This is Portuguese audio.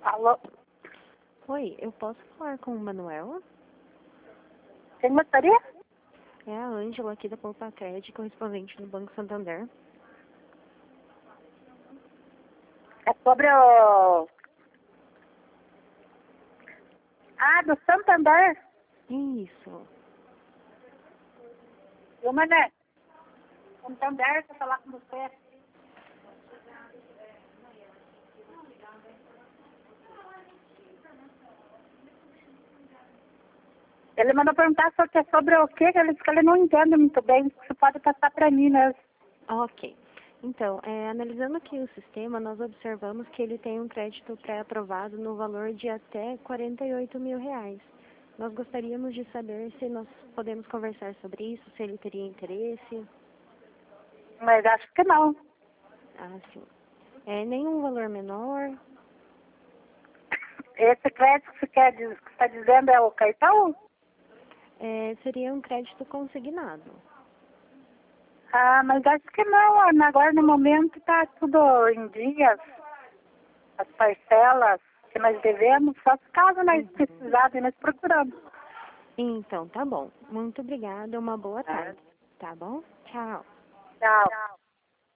Alô? Oi, eu posso falar com o Manuel? Quem gostaria? É a Ângela aqui da Poupa Crédito, correspondente do Banco Santander. É sobre o... Ah, do Santander? Isso. Eu, Mané. Santander, quer falar com você. Ele mandou perguntar só que é sobre o quê, que ele disse que ele não entende muito bem. Você pode passar para mim mesmo. Ok. Então, analisando aqui o sistema, nós observamos que ele tem um crédito pré-aprovado no valor de até 48 mil reais. Nós gostaríamos de saber se nós podemos conversar sobre isso, se ele teria interesse. Mas acho que não. Ah, sim. Nenhum valor menor. Esse crédito que você que está dizendo é o cartão? Seria um crédito consignado. Ah, mas acho que não, Ana. Agora no momento está tudo em dias. As parcelas que nós devemos, só caso nós precisarmos, nós procuramos. Então, tá bom. Muito obrigada, uma boa tarde. Tá bom? Tchau. Tchau.